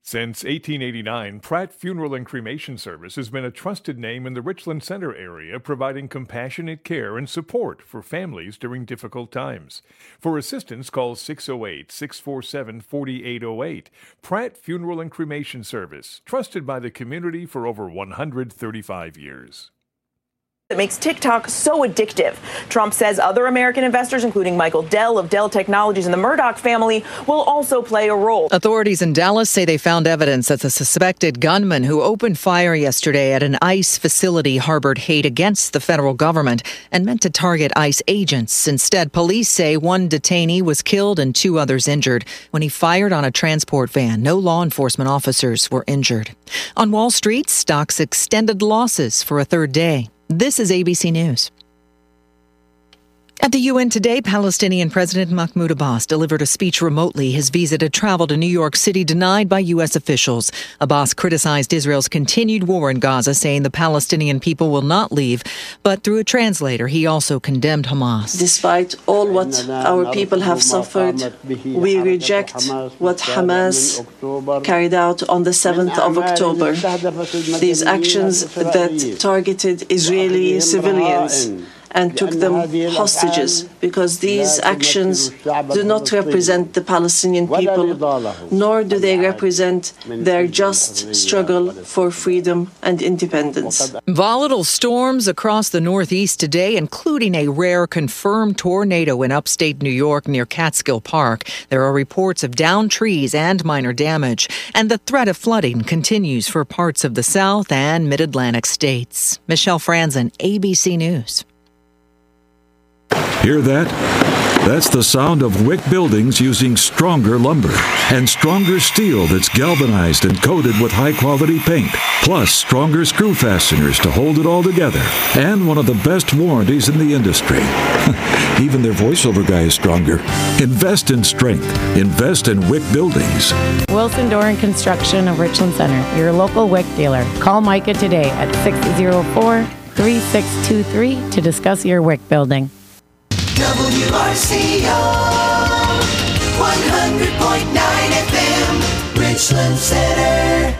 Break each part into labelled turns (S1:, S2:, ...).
S1: Since 1889, Pratt Funeral and Cremation Service has been a trusted name in the Richland Center area, providing compassionate care and support for families during difficult times. For assistance, call 608-647-4808. Pratt Funeral and Cremation Service, trusted by the community for over 135 years.
S2: That makes TikTok so addictive. Trump says other American investors, including Michael Dell of Dell Technologies and the Murdoch family, will also play a role.
S3: Authorities in Dallas say they found evidence that the suspected gunman who opened fire yesterday at an ICE facility harbored hate against the federal government and meant to target ICE agents. Instead, police say one detainee was killed and 2 others injured when he fired on a transport van. No law enforcement officers were injured. On Wall Street, stocks extended losses for a third day. This is ABC News. At the UN today, Palestinian President Mahmoud Abbas delivered a speech remotely, his visa to travel to New York City denied by U.S. officials. Abbas criticized Israel's continued war in Gaza, saying the Palestinian people will not leave. But through a translator, he also condemned Hamas.
S4: Despite all what our people have suffered, we reject what Hamas carried out on the 7th of October. These actions that targeted Israeli civilians and took them hostages, because these actions do not represent the Palestinian people, nor do they represent their just struggle for freedom and independence.
S3: Volatile storms across the Northeast today, including a rare confirmed tornado in upstate New York near Catskill Park. There are reports of downed trees and minor damage, and the threat of flooding continues for parts of the South and Mid-Atlantic states. Michelle Franzen, ABC News.
S5: Hear that? That's the sound of Wick Buildings using stronger lumber and stronger steel that's galvanized and coated with high-quality paint, plus stronger screw fasteners to hold it all together, and one of the best warranties in the industry. Even their voiceover guy is stronger. Invest in strength. Invest in Wick Buildings.
S6: Wilson Doran Construction of Richland Center, your local Wick dealer. Call Micah today at 604-3623 to discuss your Wick building.
S7: WRCO 100.9 FM, Richland Center.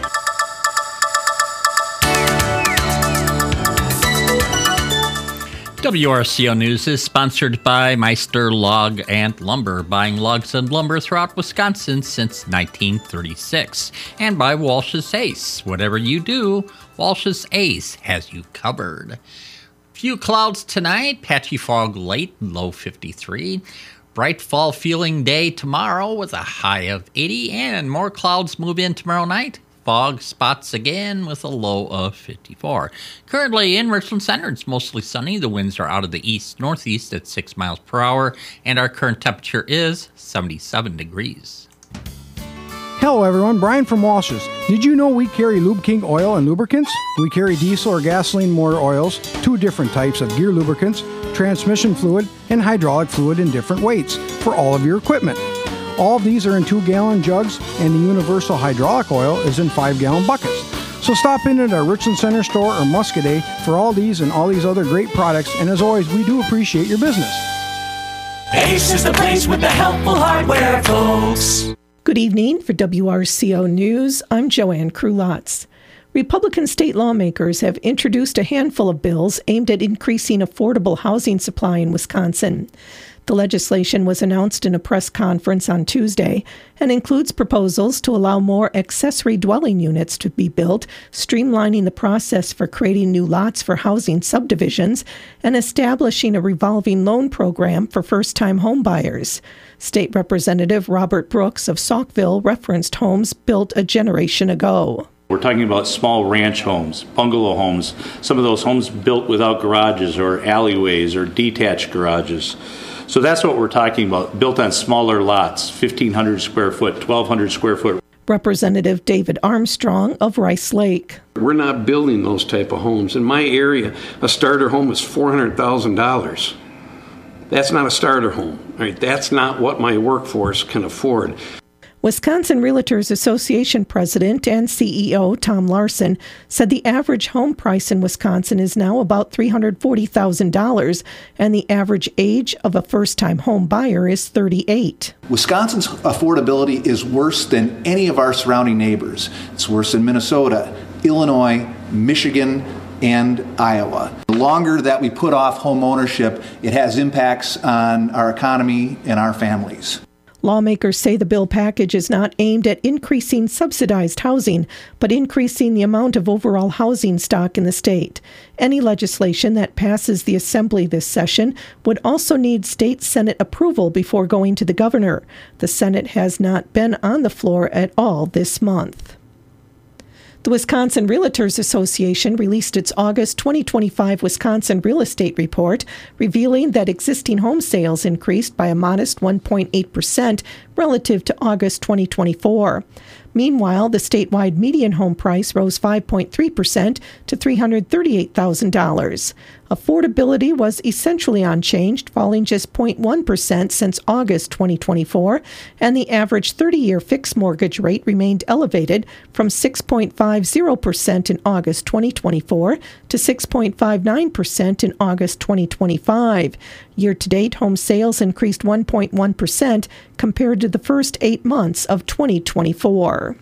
S8: WRCO News is sponsored by Meister Log and Lumber, buying logs and lumber throughout Wisconsin since 1936. And by Walsh's Ace. Whatever you do, Walsh's Ace has you covered. Few clouds tonight, patchy fog late, low 53. Bright fall feeling day tomorrow with a high of 80, and more clouds move in tomorrow night. Fog spots again with a low of 54. Currently in Richland Center, it's mostly sunny. The winds are out of the east-northeast at 6 miles per hour, and our current temperature is 77 degrees.
S9: Hello everyone, Brian from Walsh's. Did you know we carry Lube King oil and lubricants? We carry diesel or gasoline motor oils, 2 different types of gear lubricants, transmission fluid, and hydraulic fluid in different weights for all of your equipment. All of these are in 2-gallon jugs, and the universal hydraulic oil is in 5-gallon buckets. So stop in at our Richland Center store or Muscadet for all these and all these other great products, and as always, we do appreciate your business.
S7: Ace is the place with the helpful hardware, folks.
S10: Good evening. For WRCO News, I'm Joanne Krulotz. Republican state lawmakers have introduced a handful of bills aimed at increasing affordable housing supply in Wisconsin. The legislation was announced in a press conference on Tuesday and includes proposals to allow more accessory dwelling units to be built, streamlining the process for creating new lots for housing subdivisions, and establishing a revolving loan program for first-time homebuyers. State Representative Robert Brooks of Saukville referenced homes built a generation ago.
S11: We're talking about small ranch homes, bungalow homes, some of those homes built without garages or alleyways or detached garages. So that's what we're talking about, built on smaller lots, 1,500 square foot, 1,200 square foot.
S10: Representative David Armstrong of Rice Lake.
S12: We're not building those type of homes. In my area, a starter home is $400,000. That's not a starter home. Right? That's not what my workforce can afford.
S10: Wisconsin Realtors Association President and CEO Tom Larson said the average home price in Wisconsin is now about $340,000, and the average age of a first-time home buyer is 38.
S13: Wisconsin's affordability is worse than any of our surrounding neighbors. It's worse in Minnesota, Illinois, Michigan, and Iowa. The longer that we put off home ownership, it has impacts on our economy and our families.
S10: Lawmakers say the bill package is not aimed at increasing subsidized housing, but increasing the amount of overall housing stock in the state. Any legislation that passes the Assembly this session would also need state Senate approval before going to the governor. The Senate has not been on the floor at all this month. The Wisconsin Realtors Association released its August 2025 Wisconsin Real Estate Report, revealing that existing home sales increased by a modest 1.8% relative to August 2024. Meanwhile, the statewide median home price rose 5.3% to $338,000. Affordability was essentially unchanged, falling just 0.1% since August 2024, and the average 30-year fixed mortgage rate remained elevated from 6.50% in August 2024 to 6.59% in August 2025. Year-to-date, home sales increased 1.1% compared to the first 8 months of 2024.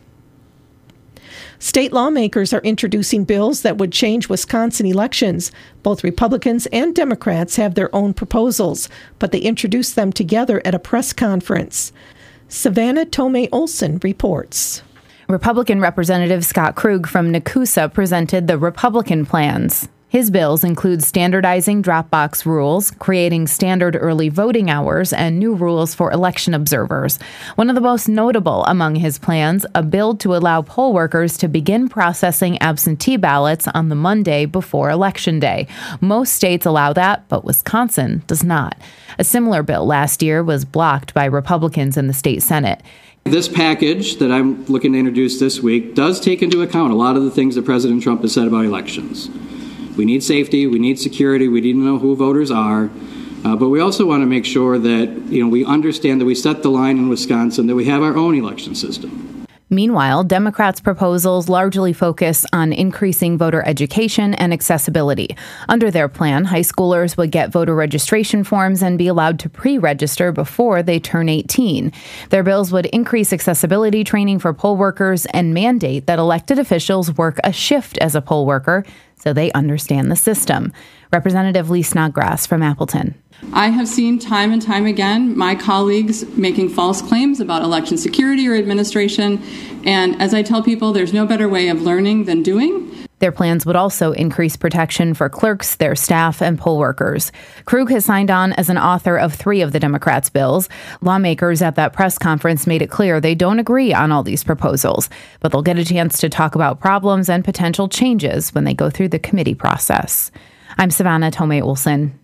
S10: State lawmakers are introducing bills that would change Wisconsin elections. Both Republicans and Democrats have their own proposals, but they introduced them together at a press conference. Savannah Tomei Olson reports.
S14: Republican Representative Scott Krug from Nakusa presented the Republican plans. His bills include standardizing drop box rules, creating standard early voting hours, and new rules for election observers. One of the most notable among his plans, a bill to allow poll workers to begin processing absentee ballots on the Monday before Election Day. Most states allow that, but Wisconsin does not. A similar bill last year was blocked by Republicans in the state Senate.
S15: This package that I'm looking to introduce this week does take into account a lot of the things that President Trump has said about elections. We need safety, we need security, we need to know who voters are, but we also want to make sure that we understand that we set the line in Wisconsin, that we have our own election system.
S14: Meanwhile, Democrats' proposals largely focus on increasing voter education and accessibility. Under their plan, high schoolers would get voter registration forms and be allowed to pre-register before they turn 18. Their bills would increase accessibility training for poll workers and mandate that elected officials work a shift as a poll worker so they understand the system. Representative Lee Snodgrass from Appleton.
S16: I have seen time and time again my colleagues making false claims about election security or administration, and as I tell people, there's no better way of learning than doing.
S14: Their plans would also increase protection for clerks, their staff, and poll workers. Krug has signed on as an author of 3 of the Democrats' bills. Lawmakers at that press conference made it clear they don't agree on all these proposals, but they'll get a chance to talk about problems and potential changes when they go through the committee process. I'm Savannah Tomei Olson.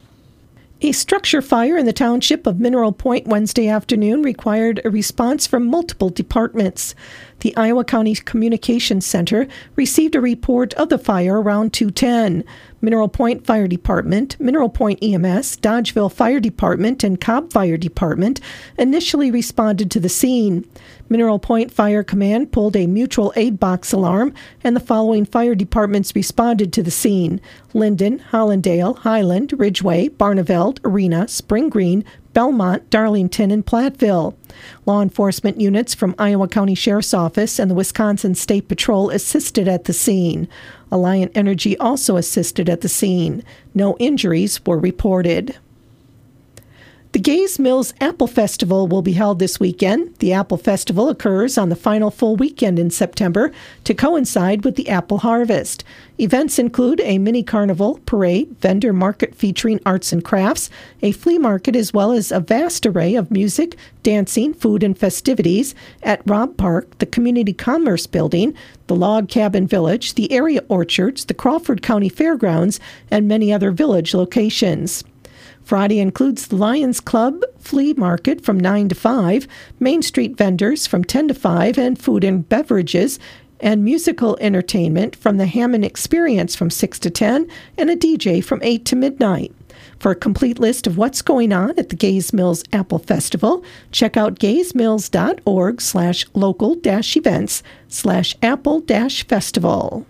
S10: A structure fire in the township of Mineral Point Wednesday afternoon required a response from multiple departments. The Iowa County Communications Center received a report of the fire around 2:10. Mineral Point Fire Department, Mineral Point EMS, Dodgeville Fire Department, and Cobb Fire Department initially responded to the scene. Mineral Point Fire Command pulled a mutual aid box alarm, and the following fire departments responded to the scene: Linden, Hollandale, Highland, Ridgeway, Barneveld, Arena, Spring Green, Belmont, Darlington, and Platteville. Law enforcement units from Iowa County Sheriff's Office and the Wisconsin State Patrol assisted at the scene. Alliant Energy also assisted at the scene. No injuries were reported. The Gaze Mills Apple Festival will be held this weekend. The Apple Festival occurs on the final full weekend in September to coincide with the apple harvest. Events include a mini carnival, parade, vendor market featuring arts and crafts, a flea market, as well as a vast array of music, dancing, food, and festivities at Robb Park, the Community Commerce Building, the Log Cabin Village, the area orchards, the Crawford County Fairgrounds, and many other village locations. Friday includes the Lions Club Flea Market from 9 to 5, Main Street vendors from 10 to 5, and food and beverages and musical entertainment from the Hammond Experience from 6 to 10, and a DJ from 8 to midnight. For a complete list of what's going on at the Gays Mills Apple Festival, check out gaysmills.org/local-events/apple-festival.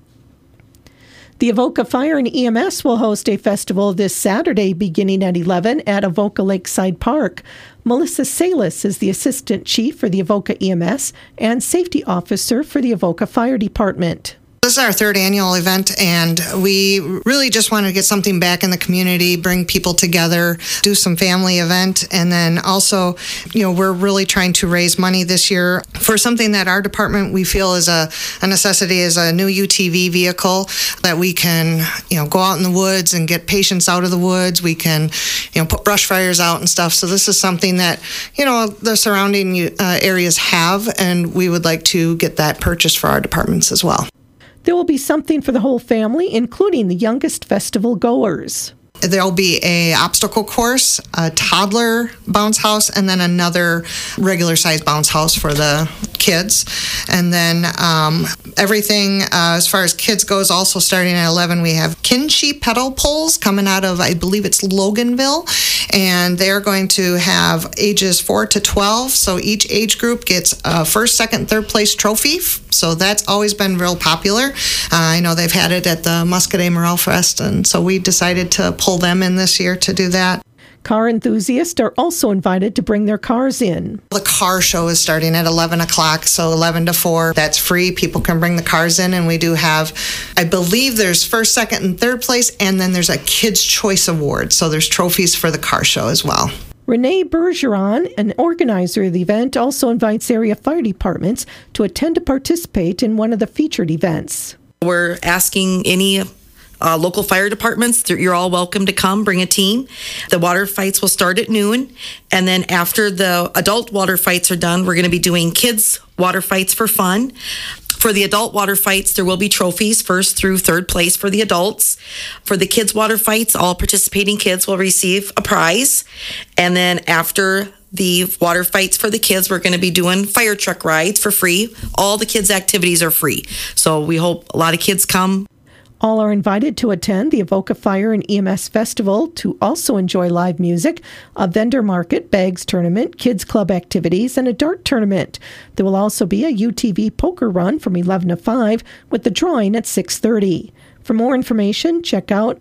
S10: The Avoca Fire and EMS will host a festival this Saturday beginning at 11 at Avoca Lakeside Park. Melissa Salas is the Assistant Chief for the Avoca EMS and Safety Officer for the Avoca Fire Department.
S17: This is our third annual event, and we really just wanted to get something back in the community, bring people together, do some family event, and then also, we're really trying to raise money this year for something that our department we feel is a necessity, is a new UTV vehicle that we can, go out in the woods and get patients out of the woods. We can, put brush fires out and stuff. So this is something that, the surrounding areas have, and we would like to get that purchased for our departments as well.
S10: There will be something for the whole family, including the youngest festival goers.
S17: There'll be a obstacle course, a toddler bounce house, and then another regular size bounce house for the kids. And then everything as far as kids goes, also starting at 11, we have Kinshee pedal poles coming out of, I believe it's Loganville, and they're going to have ages 4 to 12. So each age group gets a first, second, third place trophy. So that's always been real popular. I know they've had it at the Muscadet Morel Fest, and so we decided to pull them in this year to do that.
S10: Car enthusiasts are also invited to bring their cars in.
S17: The car show is starting at 11 o'clock, so 11 to 4. That's free. People can bring the cars in, and we do have, I believe there's first, second, and third place, and then there's a Kids' Choice Award. So there's trophies for the car show as well.
S10: Renee Bergeron, an organizer of the event, also invites area fire departments to attend to participate in one of the featured events.
S18: We're asking any local fire departments, you're all welcome to come, bring a team. The water fights will start at noon, and then after the adult water fights are done, we're going to be doing kids water fights for fun. For the adult water fights, there will be trophies, first through third place for the adults. For the kids water fights, all participating kids will receive a prize. And then after the water fights for the kids, we're going to be doing fire truck rides for free. All the kids' activities are free. So we hope a lot of kids come.
S10: All are invited to attend the Avoca Fire and EMS Festival to also enjoy live music, a vendor market, bags tournament, kids club activities, and a dart tournament. There will also be a UTV poker run from 11 to 5 with the drawing at 6:30. For more information, check out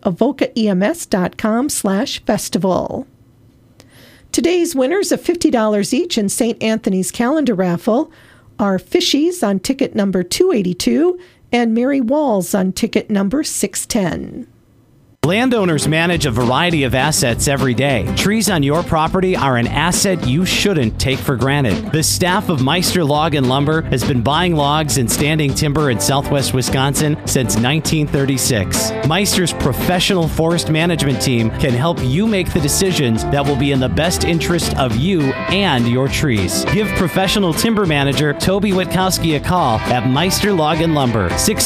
S10: avocaems.com/festival. Today's winners of $50 each in St. Anthony's calendar raffle are Fishies on ticket number 282 and Mary Walls on ticket number 610.
S19: Landowners manage a variety of assets every day. Trees on your property are an asset you shouldn't take for granted. The staff of Meister Log and Lumber has been buying logs and standing timber in southwest Wisconsin since 1936. Meister's professional forest management team can help you make the decisions that will be in the best interest of you and your trees. Give professional timber manager Toby Witkowski a call at Meister Log and Lumber,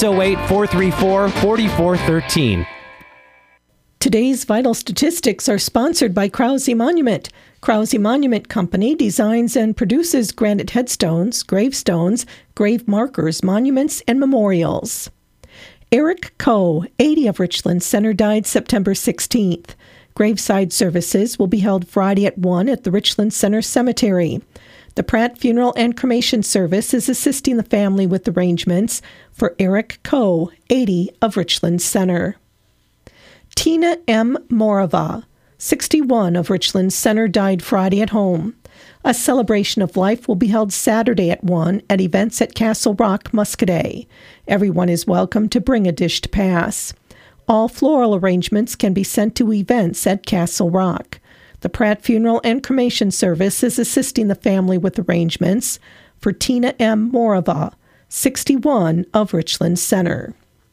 S19: 608-434-4413.
S10: Today's vital statistics are sponsored by Krause Monument. Krause Monument Company designs and produces granite headstones, gravestones, grave markers, monuments, and memorials. Eric Coe, 80 of Richland Center, died September 16th. Graveside services will be held Friday at 1 at the Richland Center Cemetery. The Pratt Funeral and Cremation Service is assisting the family with arrangements for Eric Coe, 80 of Richland Center. Tina M. Morava, 61 of Richland Center, died Friday at home. A celebration of life will be held Saturday at 1 at events at Castle Rock, Muscadet. Everyone is welcome to bring a dish to pass. All floral arrangements can be sent to events at Castle Rock. The Pratt Funeral and Cremation Service is assisting the family with arrangements for Tina M. Morava, 61 of Richland Center.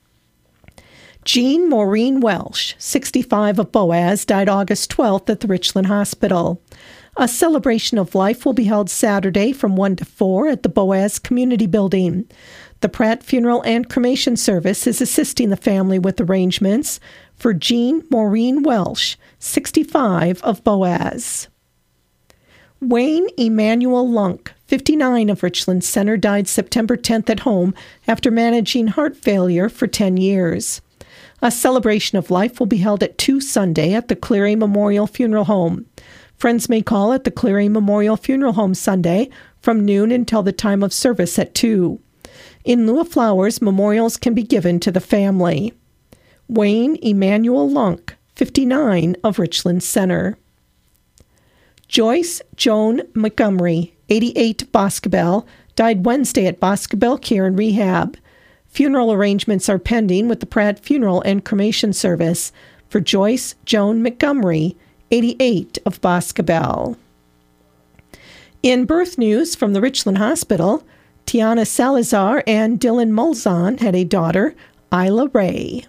S10: Jean Maureen Welsh, 65 of Boaz, died August 12th at the Richland Hospital. A celebration of life will be held Saturday from 1 to 4 at the Boaz Community Building. The Pratt Funeral and Cremation Service is assisting the family with arrangements for Jean Maureen Welsh, 65 of Boaz. Wayne Emmanuel Lunk, 59 of Richland Center, died September 10th at home after managing heart failure for 10 years. A celebration of life will be held at 2 Sunday at the Cleary Memorial Funeral Home. Friends may call at the Cleary Memorial Funeral Home Sunday from noon until the time of service at 2. In lieu of flowers, memorials can be given to the family. Wayne Emmanuel Lunk, 59, of Richland Center. Joyce Joan Montgomery, 88, Boscobel, died Wednesday at Boscobel Care and Rehab. Funeral arrangements are pending with the Pratt Funeral and Cremation Service for Joyce Joan Montgomery, 88, of Boscobel. In birth news from the Richland Hospital, Tiana Salazar and Dylan Mulzon had a daughter, Isla Ray.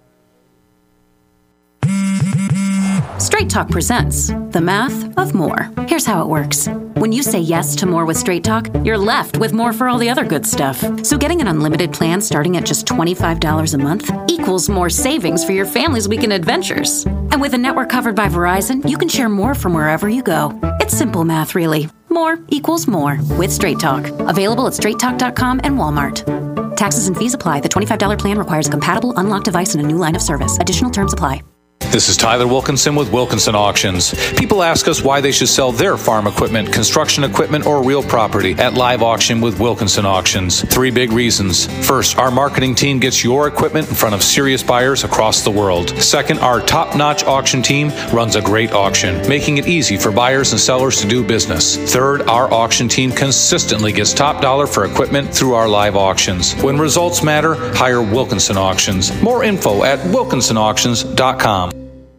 S20: Straight Talk presents The Math of More. Here's how it works. When you say yes to more with Straight Talk, you're left with more for all the other good stuff. So getting an unlimited plan starting at just $25 a month equals more savings for your family's weekend adventures. And with a network covered by Verizon, you can share more from wherever you go. It's simple math, really. More equals more with Straight Talk. Available at straighttalk.com and Walmart. Taxes and fees apply. The $25 plan requires a compatible unlocked device and a new line of service. Additional terms apply.
S21: This is Tyler Wilkinson with Wilkinson Auctions. People ask us why they should sell their farm equipment, construction equipment, or real property at live auction with Wilkinson Auctions. 3 big reasons. First, our marketing team gets your equipment in front of serious buyers across the world. Second, our top-notch auction team runs a great auction, making it easy for buyers and sellers to do business. Third, our auction team consistently gets top dollar for equipment through our live auctions. When results matter, hire Wilkinson Auctions. More info at wilkinsonauctions.com.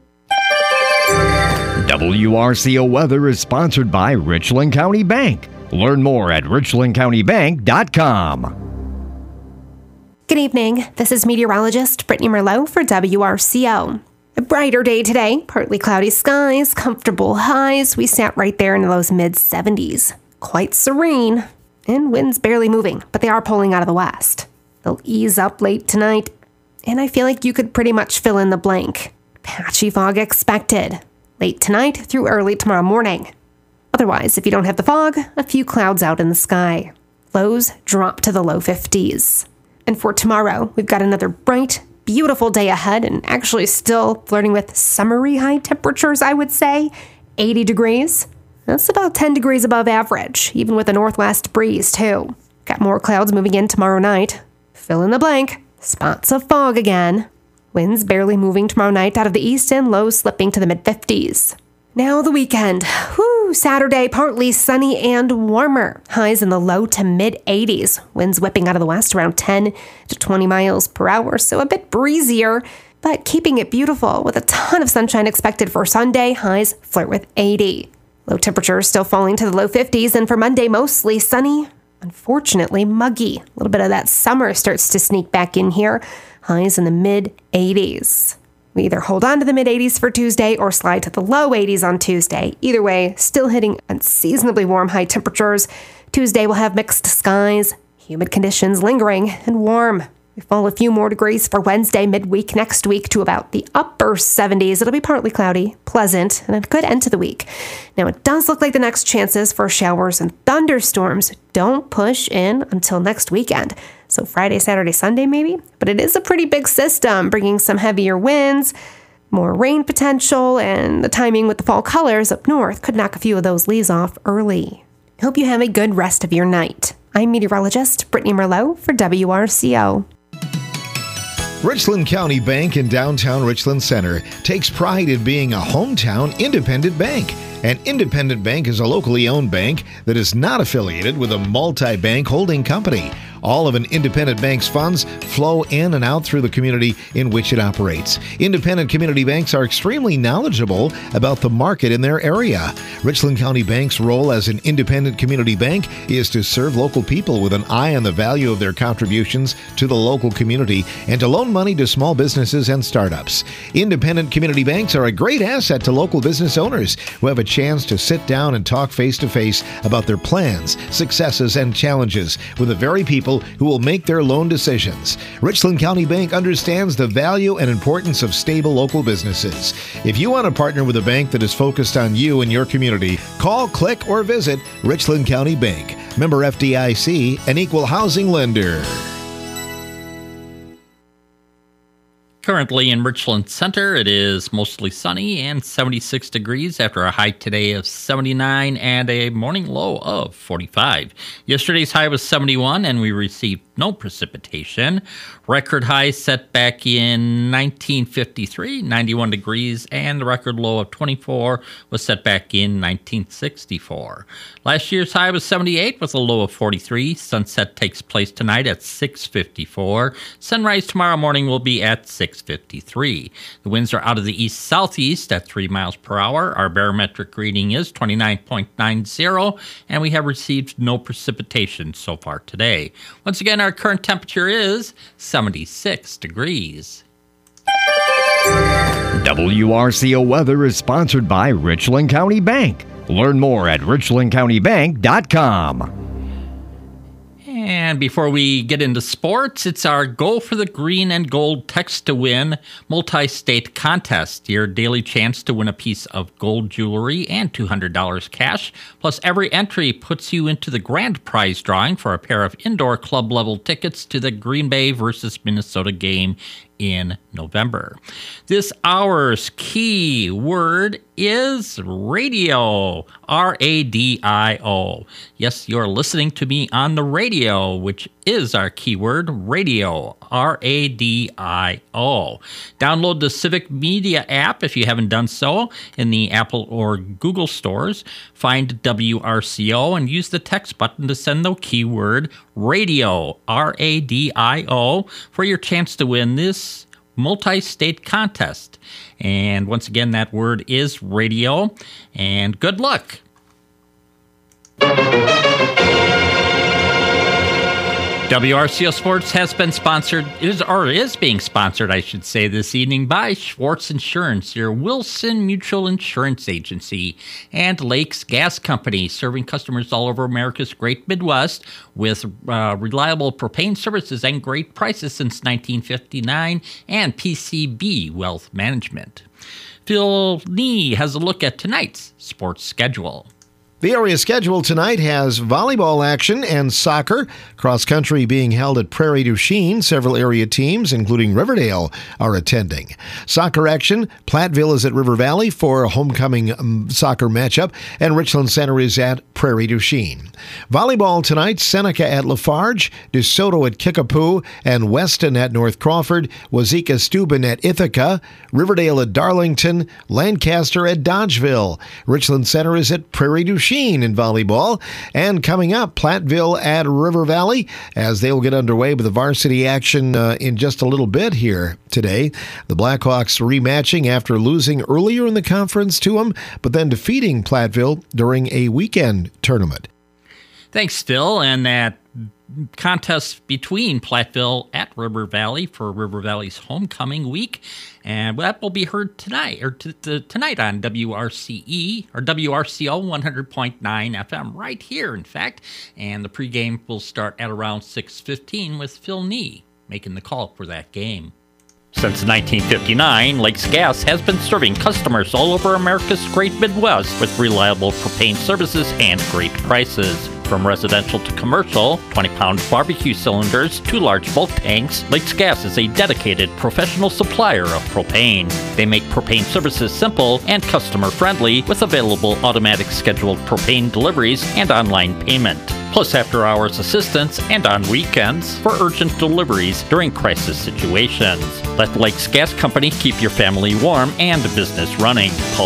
S22: WRCO Weather is sponsored by Richland County Bank. Learn more at richlandcountybank.com.
S23: Good evening. This is meteorologist Brittany Merlot for WRCO. A brighter day today, partly cloudy skies, comfortable highs. We sat right there in those mid-70s. Quite serene, and winds barely moving, but they are pulling out of the west. They'll ease up late tonight, and I feel like you could pretty much fill in the blank. Patchy fog expected. Late tonight through early tomorrow morning. Otherwise, if you don't have the fog, a few clouds out in the sky. Lows drop to the low 50s. And for tomorrow, we've got another bright, beautiful day ahead and actually still flirting with summery high temperatures, I would say. 80 degrees. That's about 10 degrees above average, even with a northwest breeze, too. Got more clouds moving in tomorrow night. Fill in the blank. Spots of fog again. Winds barely moving tomorrow night out of the east and lows slipping to the mid-50s. Now the weekend. Saturday, partly sunny and warmer. Highs in the low to mid-80s. Winds whipping out of the west around 10 to 20 miles per hour, so a bit breezier, but keeping it beautiful with a ton of sunshine expected for Sunday. Highs flirt with 80. Low temperatures still falling to the low 50s, and for Monday, mostly sunny. Unfortunately, muggy. A little bit of that summer starts to sneak back in here. Highs in the mid-80s. We either hold on to the mid-80s for Tuesday or slide to the low 80s on Tuesday. Either way, still hitting unseasonably warm high temperatures. Tuesday will have mixed skies, humid conditions lingering, and warm. We fall a few more degrees for Wednesday midweek next week to about the upper 70s. It'll be partly cloudy, pleasant, and a good end to the week. Now, it does look like the next chances for showers and thunderstorms don't push in until next weekend. So Friday, Saturday, Sunday maybe. But it is a pretty big system, bringing some heavier winds, more rain potential, and the timing with the fall colors up north could knock a few of those leaves off early. I hope you have a good rest of your night. I'm meteorologist Brittany Merlot for WRCO.
S24: Richland County Bank in downtown Richland Center takes pride in being a hometown independent bank. An independent bank is a locally owned bank that is not affiliated with a multi-bank holding company. All of an independent bank's funds flow in and out through the community in which it operates. Independent community banks are extremely knowledgeable about the market in their area. Richland County Bank's role as an independent community bank is to serve local people with an eye on the value of their contributions to the local community and to loan money to small businesses and startups. Independent community banks are a great asset to local business owners who have a chance to sit down and talk face-to-face about their plans, successes, and challenges with the very people who will make their loan decisions. Richland County Bank understands the value and importance of stable local businesses. If you want to partner with a bank that is focused on you and your community, call, click, or visit Richland County Bank. Member FDIC, an equal housing lender.
S8: Currently in Richland Center, it is mostly sunny and 76 degrees after a high today of 79 and a morning low of 45. Yesterday's high was 71 and we received no precipitation. Record high set back in 1953, 91 degrees, and the record low of 24 was set back in 1964. Last year's high was 78 with a low of 43. Sunset takes place tonight at 6:54. Sunrise tomorrow morning will be at 6:53. The winds are out of the east-southeast at 3 miles per hour. Our barometric reading is 29.90, and we have received no precipitation so far today. Once again, our current temperature is 76 degrees.
S22: WRCO weather is sponsored by Richland County Bank. Learn more at richlandcountybank.com.
S8: And before we get into sports, it's our Go for the Green and Gold Text to Win multi-state contest. Your daily chance to win a piece of gold jewelry and $200 cash. Plus, every entry puts you into the grand prize drawing for a pair of indoor club-level tickets to the Green Bay versus Minnesota game in November. This hour's key word is radio, R-A-D-I-O. Yes, you're listening to me on the radio, which is our keyword, radio, R-A-D-I-O. Download the Civic Media app if you haven't done so in the Apple or Google stores. Find WRCO and use the text button to send the keyword radio, R-A-D-I-O, for your chance to win this multi-state contest. And once again, that word is radio, and good luck. WRCO Sports has been sponsored, is being sponsored, I should say, this evening by Schwartz Insurance, your Wilson Mutual Insurance Agency, and Lakes Gas Company, serving customers all over America's great Midwest with reliable propane services and great prices since 1959, and PCB Wealth Management. Phil Nee has a look at tonight's sports schedule.
S24: The area schedule tonight has volleyball action and soccer. Cross country being held at Prairie du Chien. Several area teams, including Riverdale, are attending. Soccer action, Platteville is at River Valley for a homecoming soccer matchup, and Richland Center is at Prairie du Chien. Volleyball tonight, Seneca at Lafarge, DeSoto at Kickapoo, and Weston at North Crawford, Wazeeka Steuben at Ithaca, Riverdale at Darlington, Lancaster at Dodgeville. Richland Center is at Prairie du Chien in volleyball. And coming up, Platteville at River Valley, as they will get underway with the varsity action in just a little bit here today. The Blackhawks rematching after losing earlier in the conference to them, but then defeating Platteville during a weekend tournament.
S8: Thanks, Phil. And that contest between Platteville at River Valley for River Valley's homecoming week, and that will be heard tonight tonight on WRCE or WRCO 100.9 FM right here, in fact. And the pregame will start at around 6:15 with Phil Nee making the call for that game. Since 1959, Lakes Gas has been serving customers all over America's great Midwest with reliable propane services and great prices. From residential to commercial, 20-pound barbecue cylinders to large bulk tanks, Lakes Gas is a dedicated professional supplier of propane. They make propane services simple and customer-friendly with available automatic scheduled propane deliveries and online payment. Plus after-hours assistance and on weekends for urgent deliveries during crisis situations. Let Lakes Gas Company keep your family warm and business running. Call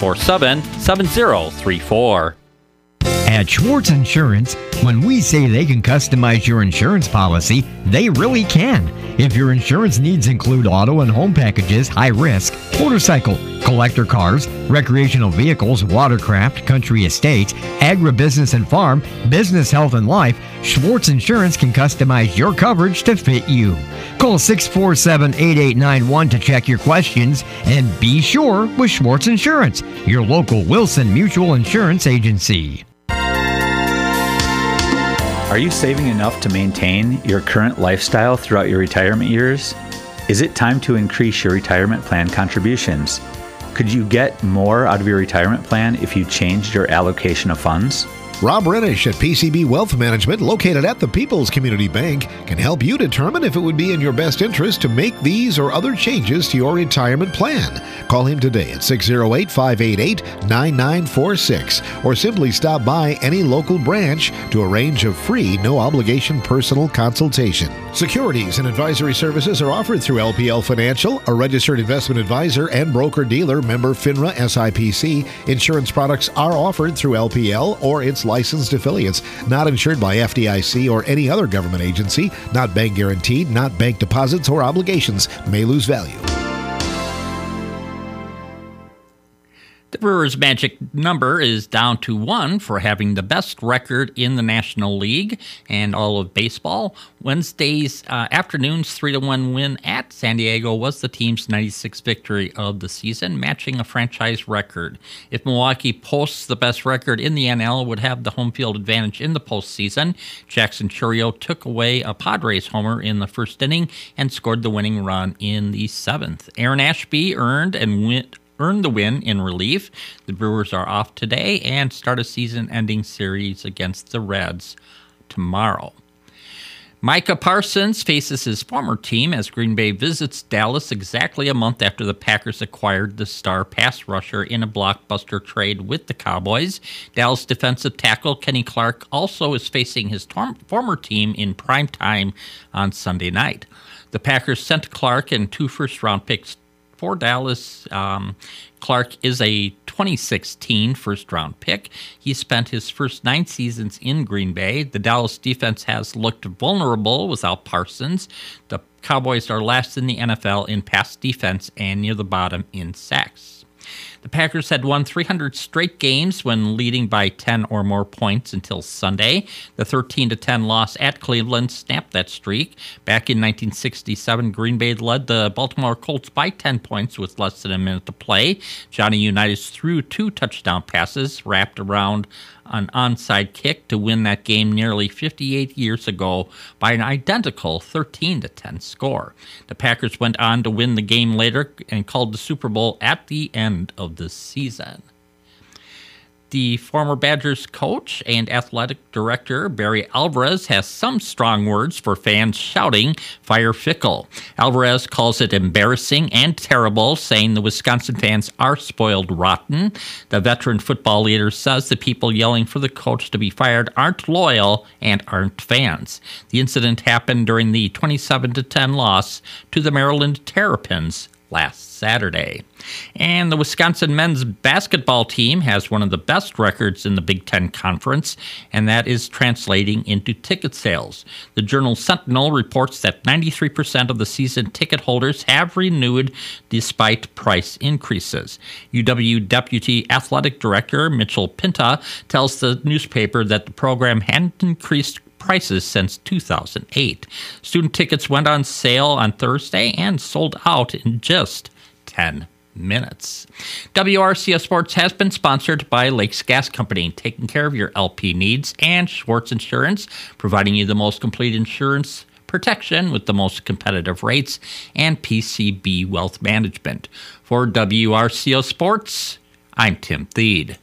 S8: 647-7034.
S1: At Schwartz Insurance, when we say they can customize your insurance policy, they really can. If your insurance needs include auto and home packages, high risk, motorcycle, collector cars, recreational vehicles, watercraft, country estates, agribusiness and farm, business, health and life, Schwartz Insurance can customize your coverage to fit you. Call 647-8891 to check your questions, and be sure with Schwartz Insurance, your local Wilson Mutual Insurance Agency.
S2: Are you saving enough to maintain your current lifestyle throughout your retirement years? Is it time to increase your retirement plan contributions? Could you get more out of your retirement plan if you changed your allocation of funds?
S24: Rob Renish at PCB Wealth Management, located at the People's Community Bank, can help you determine if it would be in your best interest to make these or other changes to your retirement plan. Call him today at 608-588-9946 or simply stop by any local branch to arrange a free, no-obligation personal consultation. Securities and advisory services are offered through LPL Financial, a registered investment advisor and broker-dealer, member FINRA SIPC. Insurance products are offered through LPL or its licensed affiliates, not insured by FDIC or any other government agency, not bank guaranteed, not bank deposits or obligations, may lose value.
S8: The Brewers' magic number is down to 1 for having the best record in the National League and all of baseball. Wednesday's afternoon's 3-1 win at San Diego was the team's 96th victory of the season, matching a franchise record. If Milwaukee posts the best record in the NL, it would have the home field advantage in the postseason. Jackson Chourio took away a Padres homer in the first inning and scored the winning run in the 7th. Aaron Ashby earned the win in relief. The Brewers are off today and start a season-ending series against the Reds tomorrow. Micah Parsons faces his former team as Green Bay visits Dallas exactly a month after the Packers acquired the star pass rusher in a blockbuster trade with the Cowboys. Dallas defensive tackle Kenny Clark also is facing his former team in prime time on Sunday night. The Packers sent Clark and 2 first-round picks for Dallas. Clark is a 2016 first-round pick. He spent his first 9 seasons in Green Bay. The Dallas defense has looked vulnerable without Parsons. The Cowboys are last in the NFL in pass defense and near the bottom in sacks. The Packers had won 300 straight games when leading by 10 or more points until Sunday. The 13-10 loss at Cleveland snapped that streak. Back in 1967, Green Bay led the Baltimore Colts by 10 points with less than a minute to play. Johnny Unitas threw 2 touchdown passes wrapped around an onside kick to win that game nearly 58 years ago by an identical 13-10 score. The Packers went on to win the game later and called the Super Bowl at the end of the season. The former Badgers coach and athletic director Barry Alvarez has some strong words for fans shouting, "Fire Fickell." Alvarez calls it embarrassing and terrible, saying the Wisconsin fans are spoiled rotten. The veteran football leader says the people yelling for the coach to be fired aren't loyal and aren't fans. The incident happened during the 27-10 loss to the Maryland Terrapins last Saturday. And the Wisconsin men's basketball team has one of the best records in the Big Ten Conference, and that is translating into ticket sales. The Journal Sentinel reports that 93% of the season ticket holders have renewed despite price increases. UW Deputy Athletic Director Mitchell Pinta tells the newspaper that the program hadn't increased prices since 2008. Student tickets went on sale on Thursday and sold out in just 10 minutes. WRCO Sports has been sponsored by Lakes Gas Company, taking care of your LP needs, and Schwartz Insurance, providing you the most complete insurance protection with the most competitive rates, and PCB Wealth Management. For WRCO Sports, I'm Tim Thede.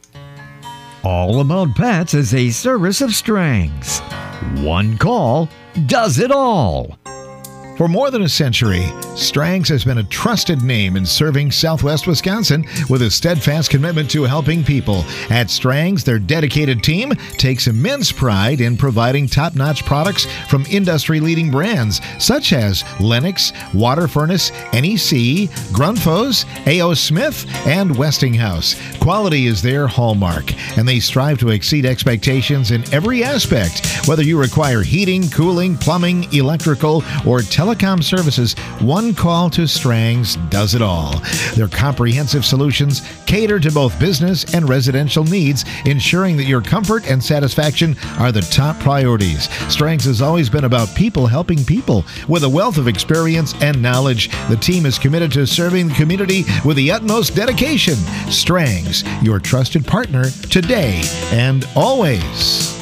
S1: All About Pets is a service of Strang's. One call does it all.
S24: For more than a century, Strang's has been a trusted name in serving Southwest Wisconsin with a steadfast commitment to helping people. At Strang's, their dedicated team takes immense pride in providing top-notch products from industry-leading brands such as Lennox, Water Furnace, NEC, Grundfos, A.O. Smith, and Westinghouse. Quality is their hallmark, and they strive to exceed expectations in every aspect. Whether you require heating, cooling, plumbing, electrical, or telecom services, one call to Strang's does it all. Their comprehensive solutions cater to both business and residential needs, ensuring that your comfort and satisfaction are the top priorities. Strang's has always been about people helping people. With a wealth of experience and knowledge, the team is committed to serving the community with the utmost dedication. Strang's, your trusted partner today and always.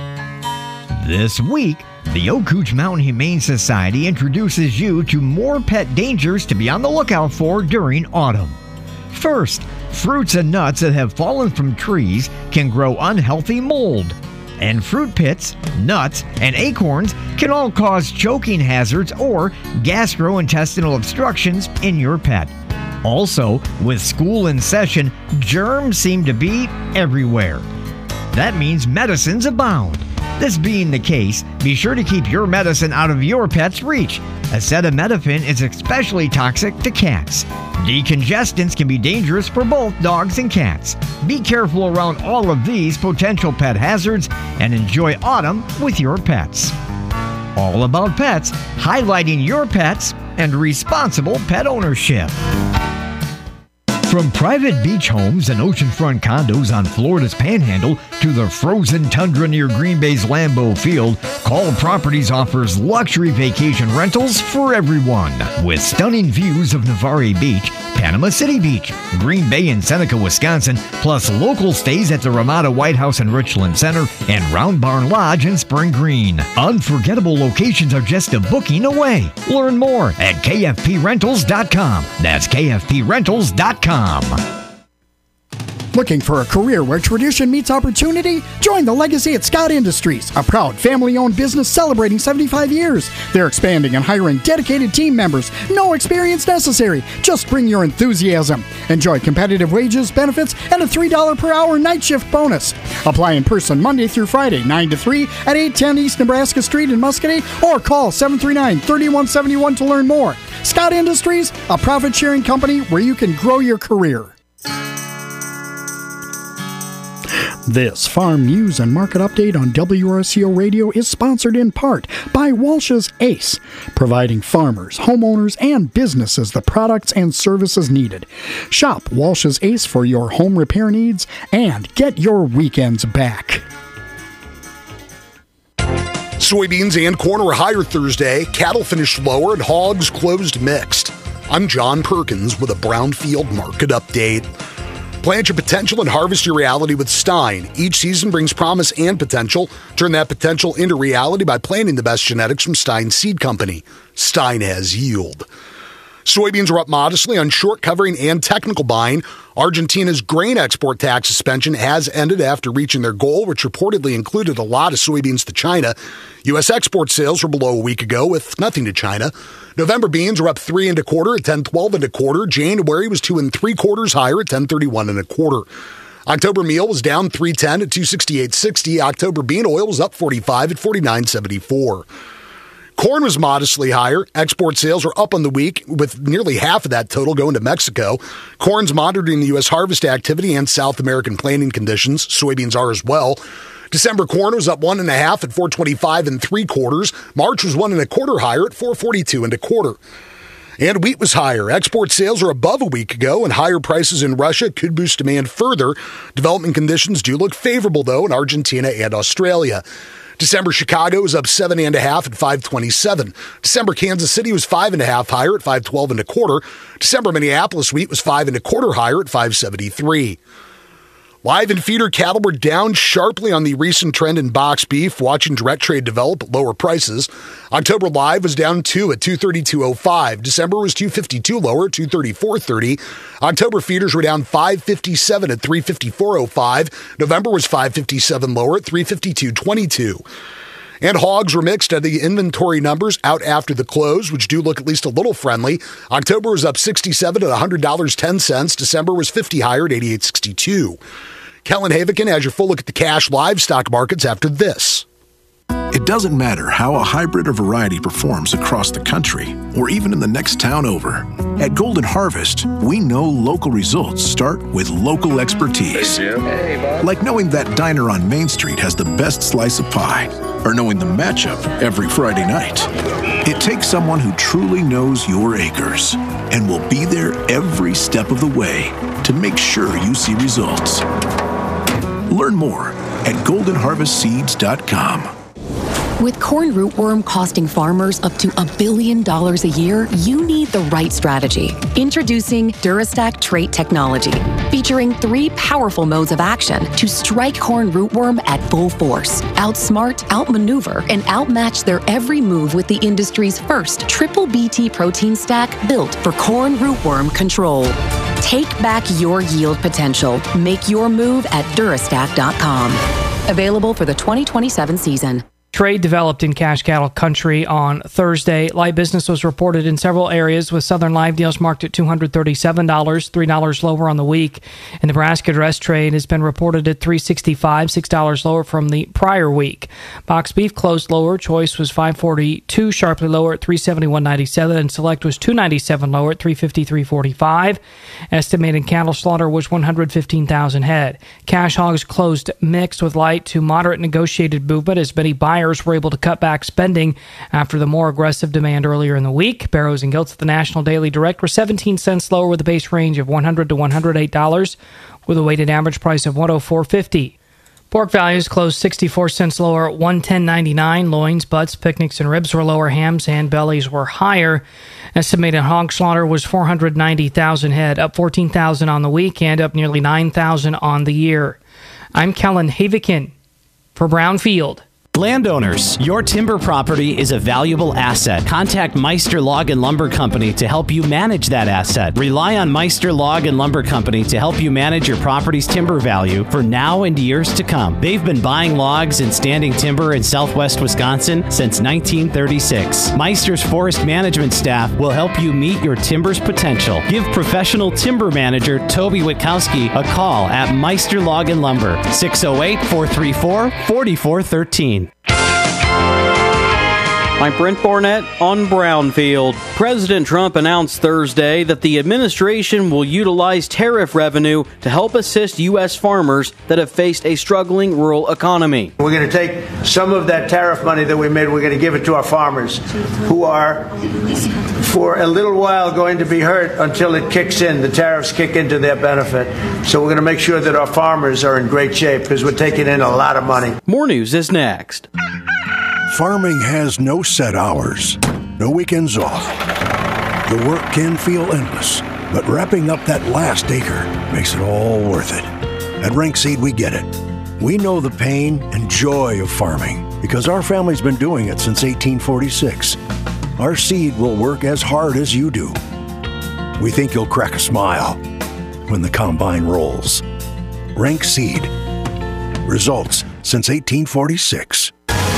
S1: This week, the Okootch Mountain Humane Society introduces you to more pet dangers to be on the lookout for during autumn. First, fruits and nuts that have fallen from trees can grow unhealthy mold. And fruit pits, nuts, and acorns can all cause choking hazards or gastrointestinal obstructions in your pet. Also, with school in session, germs seem to be everywhere. That means medicines abound. This being the case, be sure to keep your medicine out of your pet's reach. Acetaminophen is especially toxic to cats. Decongestants can be dangerous for both dogs and cats. Be careful around all of these potential pet hazards and enjoy autumn with your pets. All About Pets, highlighting your pets and responsible pet ownership. From private beach homes and oceanfront condos on Florida's Panhandle to the frozen tundra near Green Bay's Lambeau Field, Call Properties offers luxury vacation rentals for everyone. With stunning views of Navarre Beach, Panama City Beach, Green Bay and Seneca, Wisconsin, plus local stays at the Ramada White House and Richland Center and Round Barn Lodge in Spring Green. Unforgettable locations are just a booking away. Learn more at kfprentals.com. That's kfprentals.com.
S3: Looking for a career where tradition meets opportunity? Join the Legacy at Scott Industries, a proud family-owned business celebrating 75 years. They're expanding and hiring dedicated team members. No experience necessary. Just bring your enthusiasm. Enjoy competitive wages, benefits, and a $3 per hour night shift bonus. Apply in person Monday through Friday, 9 to 3 at 810 East Nebraska Street in Muscatine, or call 739-3171 to learn more. Scott Industries, a profit-sharing company where you can grow your career. This Farm News and Market Update on WRCO Radio is sponsored in part by Walsh's Ace, providing farmers, homeowners, and businesses the products and services needed. Shop Walsh's Ace for your home repair needs and get your weekends back.
S4: Soybeans and corn are higher Thursday. Cattle finished lower and hogs closed mixed. I'm John Perkins with a Brownfield Market Update. Plant your potential and harvest your reality with Stein. Each season brings promise and potential. Turn that potential into reality by planting the best genetics from Stein Seed Company. Stein has yield. Soybeans are up modestly on short covering and technical buying. Argentina's grain export tax suspension has ended after reaching their goal, which reportedly included a lot of soybeans to China. U.S. export sales were below a week ago with nothing to China. November beans are up 3 1/4 at 10.12 1/4. January was 2 3/4 higher at 10.31 1/4. October meal was down 3.10 at 268.60. October bean oil was up 45 at 49.74. Corn was modestly higher. Export sales are up on the week, with nearly half of that total going to Mexico. Corn's monitoring the U.S. harvest activity and South American planting conditions. Soybeans are as well. December corn was up 1 1/2 at 4.25 3/4. March was 1 1/4 higher at 4.42 1/4. And wheat was higher. Export sales are above a week ago, and higher prices in Russia could boost demand further. Development conditions do look favorable, though, in Argentina and Australia. December Chicago was up 7 1/2 at 5.27. December Kansas City was 5 1/2 higher at 5.12 1/4. December Minneapolis wheat was 5 1/4 higher at 5.73. Live and feeder cattle were down sharply on the recent trend in box beef, watching direct trade develop at lower prices. October live was down 2 at 232.05. December was 252 lower at 234.30. October feeders were down 557 at 354.05. November was 557 lower at 352.22. And hogs were mixed at the inventory numbers out after the close, which do look at least a little friendly. October was up 67 at $100.10. December was 50 higher at 88.62. Kellen Havikin has your full look at the cash livestock markets after this.
S5: It doesn't matter how a hybrid or variety performs across the country or even in the next town over. At Golden Harvest, we know local results start with local expertise. Like knowing that diner on Main Street has the best slice of pie, or knowing the matchup every Friday night. It takes someone who truly knows your acres and will be there every step of the way to make sure you see results. Learn more at goldenharvestseeds.com.
S6: With corn rootworm costing farmers up to $1 billion a year, you need the right strategy. Introducing Durastack trait technology, featuring 3 powerful modes of action to strike corn rootworm at full force, outsmart, outmaneuver, and outmatch their every move with the industry's first triple BT protein stack built for corn rootworm control. Take back your yield potential. Make your move at Durastack.com. Available for the 2027 season.
S7: Trade developed in cash cattle country on Thursday. Live business was reported in several areas, with Southern live deals marked at $237, $3 lower on the week. And Nebraska dress trade has been reported at $365, $6 lower from the prior week. Box beef closed lower. Choice was $542, sharply lower at $371.97, and select was $297 lower at $353.45. Estimated cattle slaughter was 115,000 head. Cash hogs closed mixed, with light to moderate negotiated movement as many buyers were able to cut back spending after the more aggressive demand earlier in the week. Barrows and Gilts at the National Daily Direct were 17 cents lower, with a base range of $100 to $108, with a weighted average price of $104.50. Pork values closed 64 cents lower at $110.99. Loins, butts, picnics, and ribs were lower. Hams and bellies were higher. Estimated hog slaughter was 490,000 head, up 14,000 on the week and up nearly 9,000 on the year. I'm Kellen Havikin for Brownfield.
S19: Landowners, your timber property is a valuable asset. Contact Meister Log and Lumber Company to help you manage that asset. Rely on Meister Log and Lumber Company to help you manage your property's timber value for now and years to come. They've been buying logs and standing timber in southwest Wisconsin since 1936. Meister's forest management staff will help you meet your timber's potential. Give professional timber manager Toby Witkowski a call at Meister Log and Lumber, 608-434-4413.
S9: I'm Brent Barnett on Brownfield. President Trump announced Thursday that the administration will utilize tariff revenue to help assist U.S. farmers that have faced a struggling rural economy.
S11: We're going to take some of that tariff money that we made, we're going to give it to our farmers who are, for a little while, going to be hurt until it kicks in. The tariffs kick into their benefit. So we're going to make sure that our farmers are in great shape because we're taking in a lot of money.
S9: More news is next.
S12: Farming has no set hours, no weekends off. The work can feel endless, but wrapping up that last acre makes it all worth it. At Rank Seed, we get it. We know the pain and joy of farming because our family's been doing it since 1846. Our seed will work as hard as you do. We think you'll crack a smile when the combine rolls. Rank Seed. Results since 1846.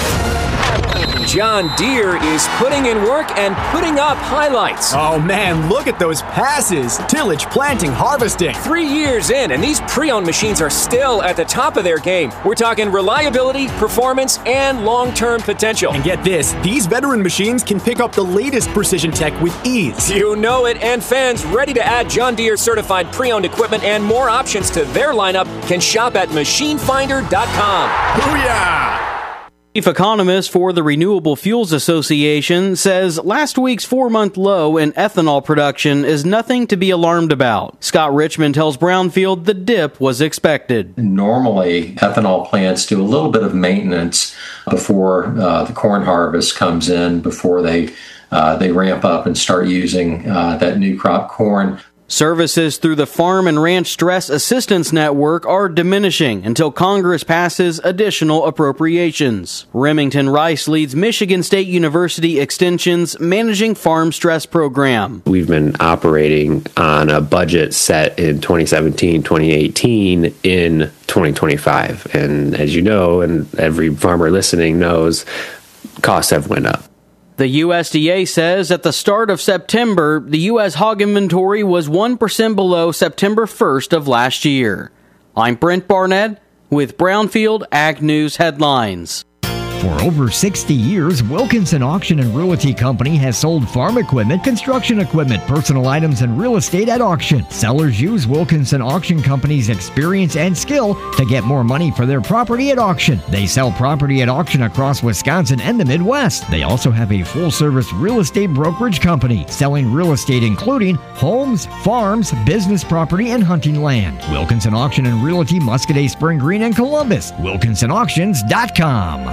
S25: John Deere is putting in work and putting up highlights.
S26: Oh man, look at those passes. Tillage, planting, harvesting.
S25: 3 years in, and these pre-owned machines are still at the top of their game. We're talking reliability, performance, and long-term potential.
S26: And get this, these veteran machines can pick up the latest precision tech with ease.
S25: You know it, and fans ready to add John Deere certified pre-owned equipment and more options to their lineup can shop at machinefinder.com.
S26: Booyah!
S9: Chief economist for the Renewable Fuels Association says last week's 4-month low in ethanol production is nothing to be alarmed about. Scott Richmond tells Brownfield the dip was expected.
S27: Normally, ethanol plants do a little bit of maintenance before the corn harvest comes in, before they ramp up and start using that new crop corn.
S9: Services through the Farm and Ranch Stress Assistance Network are diminishing until Congress passes additional appropriations. Remington Rice leads Michigan State University Extension's Managing Farm Stress program.
S28: We've been operating on a budget set in 2017, 2018 in 2025. And as you know, and every farmer listening knows, costs have went up.
S9: The USDA says at the start of September, the U.S. hog inventory was 1% below September 1st of last year. I'm Brent Barnett with Brownfield Ag News Headlines.
S1: For over 60 years, Wilkinson Auction and Realty Company has sold farm equipment, construction equipment, personal items, and real estate at auction. Sellers use Wilkinson Auction Company's experience and skill to get more money for their property at auction. They sell property at auction across Wisconsin and the Midwest. They also have a full-service real estate brokerage company, selling real estate including homes, farms, business property, and hunting land. Wilkinson Auction and Realty, Muscadet, Spring Green, and Columbus. WilkinsonAuctions.com.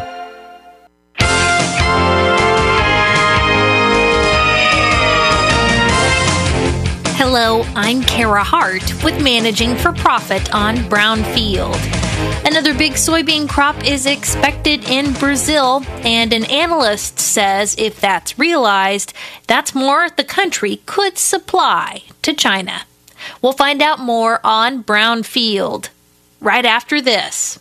S29: Hello, I'm Kara Hart with Managing for Profit on Brownfield. Another big soybean crop is expected in Brazil, and an analyst says if that's realized, that's more the country could supply to China. We'll find out more on Brownfield right after this.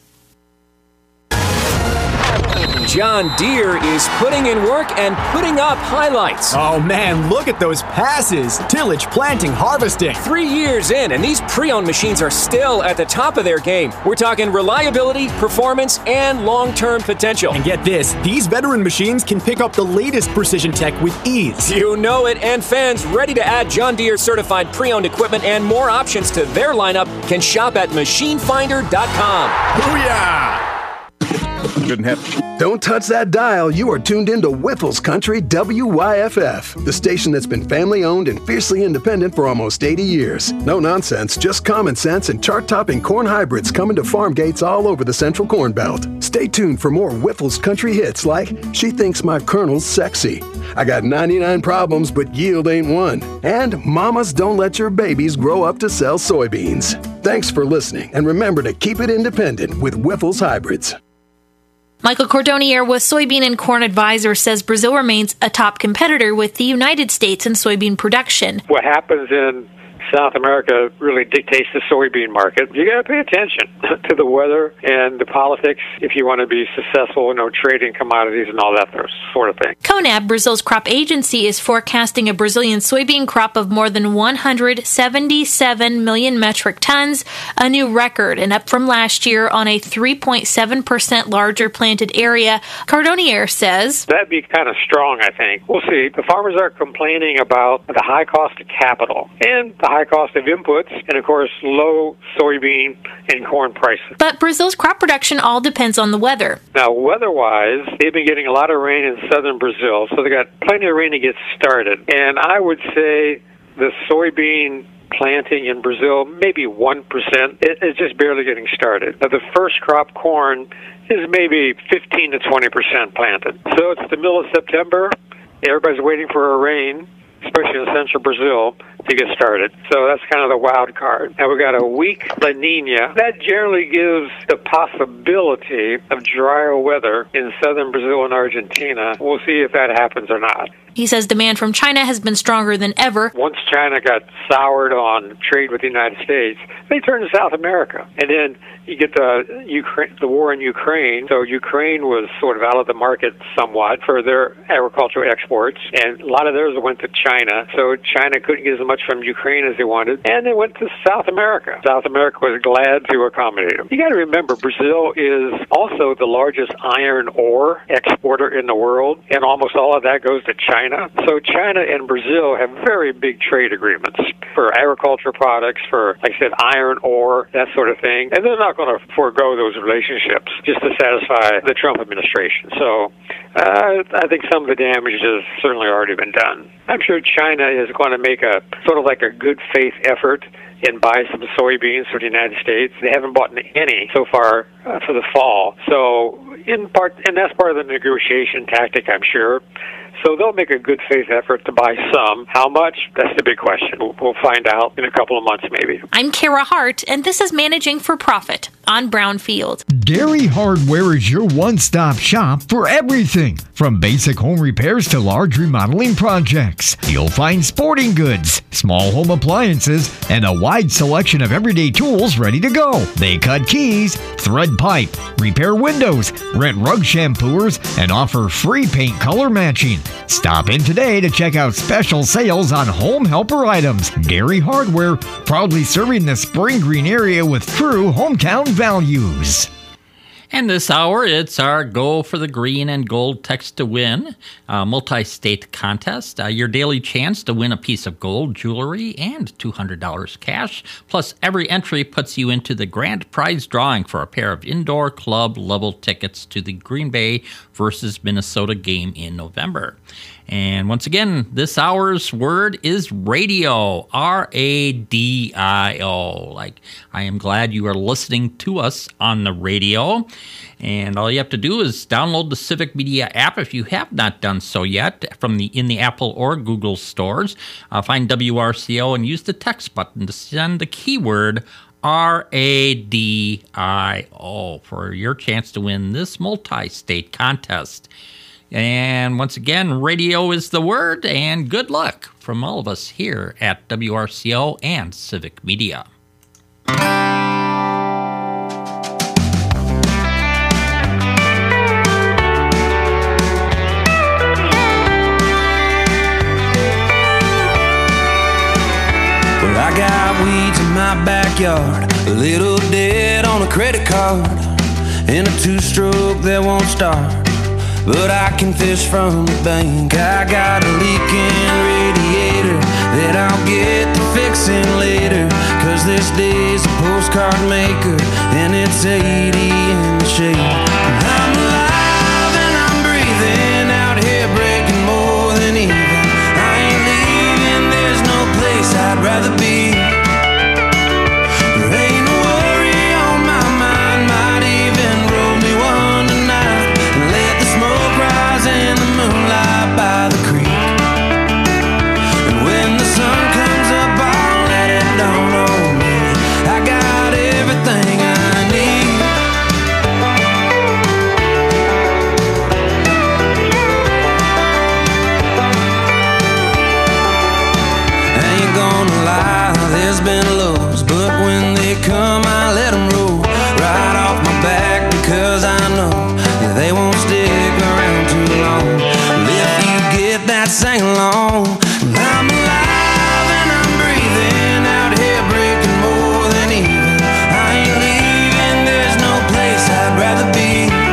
S25: John Deere is putting in work and putting up highlights.
S26: Oh man, look at those passes. Tillage, planting, harvesting.
S25: 3 years in, and these pre-owned machines are still at the top of their game. We're talking reliability, performance, and long-term potential.
S26: And get this, these veteran machines can pick up the latest precision tech with ease.
S25: You know it, and fans ready to add John Deere certified pre-owned equipment and more options to their lineup can shop at machinefinder.com.
S26: Booyah!
S10: Couldn't have. Don't touch that dial. You are tuned into Whiffles Country WYFF, the station that's been family-owned and fiercely independent for almost 80 years. No nonsense, just common sense and chart-topping corn hybrids coming to farm gates all over the Central Corn Belt. Stay tuned for more Whiffles Country hits like She Thinks My Colonel's Sexy, I Got 99 Problems But Yield Ain't One, and Mamas Don't Let Your Babies Grow Up to Sell Soybeans. Thanks for listening, and remember to keep it independent with Whiffles Hybrids.
S29: Michael Cordonier with Soybean and Corn Advisor says Brazil remains a top competitor with the United States in soybean production.
S13: What happens in South America really dictates the soybean market. You got to pay attention to the weather and the politics if you want to be successful, trading commodities and all that sort of thing.
S29: CONAB, Brazil's crop agency, is forecasting a Brazilian soybean crop of more than 177 million metric tons, a new record and up from last year on a 3.7% larger planted area. Cordonier says,
S13: that'd be kind of strong, I think. We'll see. The farmers are complaining about the high cost of capital and the high cost of inputs, and of course, low soybean and corn prices.
S29: But Brazil's crop production all depends on the weather.
S13: Now, weather-wise, they've been getting a lot of rain in southern Brazil, so they got plenty of rain to get started. And I would say the soybean planting in Brazil, maybe 1%. It's just barely getting started. Now, the first crop corn is maybe 15 to 20% planted. So it's the middle of September. Everybody's waiting for a rain, especially in central Brazil, to get started. So that's kind of the wild card. Now we've got a weak La Nina. That generally gives the possibility of drier weather in southern Brazil and Argentina. We'll see if that happens or not.
S29: He says demand from China has been stronger than ever.
S13: Once China got soured on trade with the United States, they turned to South America. And then you get the war in Ukraine. So Ukraine was sort of out of the market somewhat for their agricultural exports, and a lot of theirs went to China. So China couldn't get as much from Ukraine as they wanted, and they went to South America. South America was glad to accommodate them. You got to remember, Brazil is also the largest iron ore exporter in the world, and almost all of that goes to China. So China and Brazil have very big trade agreements for agricultural products, for, like I said, iron ore, that sort of thing. And they're not going to forego those relationships just to satisfy the Trump administration. So I think some of the damage has certainly already been done. I'm sure China is going to make a sort of like a good faith effort and buy some soybeans for the United States. They haven't bought any so far for the fall. So in part, and that's part of the negotiation tactic, I'm sure. So they'll make a good faith effort to buy some. How much? That's the big question. We'll find out in a couple of months, maybe.
S29: I'm Kara Hart, and this is Managing for Profit on Brownfield.
S22: Dairy Hardware is your one-stop shop for everything, from basic home repairs to large remodeling projects. You'll find sporting goods, small home appliances, and a wide selection of everyday tools ready to go. They cut keys, thread pipe, repair windows, rent rug shampooers, and offer free paint color matching. Stop in today to check out special sales on home helper items. Dairy Hardware, proudly serving the Spring Green area with true hometown values.
S8: And this hour, it's our Go for the Green and Gold Text to Win multi-state contest. Your daily chance to win a piece of gold jewelry and $200 cash. Plus, every entry puts you into the grand prize drawing for a pair of indoor club level tickets to the Green Bay versus Minnesota game in November. And once again, this hour's word is radio, R-A-D-I-O. Like, I am glad you are listening to us on the radio. And all you have to do is download the Civic Media app if you have not done so yet in the Apple or Google stores. Find WRCO and use the text button to send the keyword R-A-D-I-O for your chance to win this multi-state contest. And once again, radio is the word, and good luck from all of us here at WRCO and Civic Media.
S2: I got weeds in my backyard, a little debt on a credit card, and a two-stroke that won't start, but I can fish from the bank. I got a leaking radiator that I'll get to fixing later, 'cause this day's a postcard maker, and it's 80 in the shade. I'm alive and I'm breathing out here, breaking more than even. I ain't leaving, there's no place I'd rather be. There ain't no worry on my mind, might even roll me one tonight, and let the smoke rise in the moonlight by the creek. And when the sun comes up, I'll let it dawn on me. I got everything I need. I ain't gonna lie, there's been lows, but when they come, I let them roll right off my back, because I know that they won't stick around too long. If you get that, sing along. I'm alive and I'm breathing out here, breaking more than even. I ain't leaving, there's no place I'd rather be.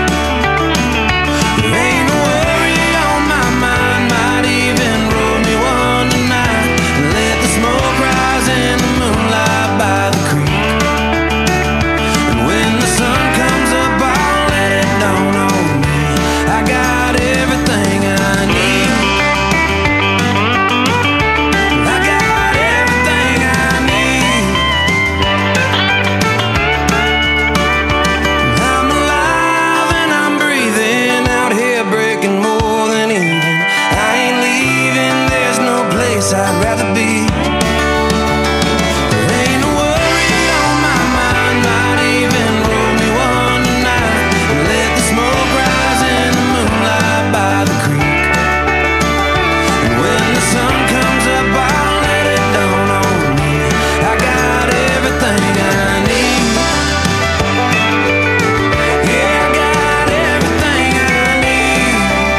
S2: There ain't no worry on my mind, might even roll me one tonight, and let the smoke rise in the moonlight by the creek. And when the sun comes up, I'll let it dawn on me. I got everything I need. I got everything I need. I'm alive and I'm breathing out here, breaking more than even. I ain't leaving, there's no place I'd rather be. There ain't no worry on my mind, not even roll me one tonight, and let the smoke rise in the moonlight by the creek. And when the sun comes up, I'll let it dawn on me. I got everything I need. Yeah, I got everything I need.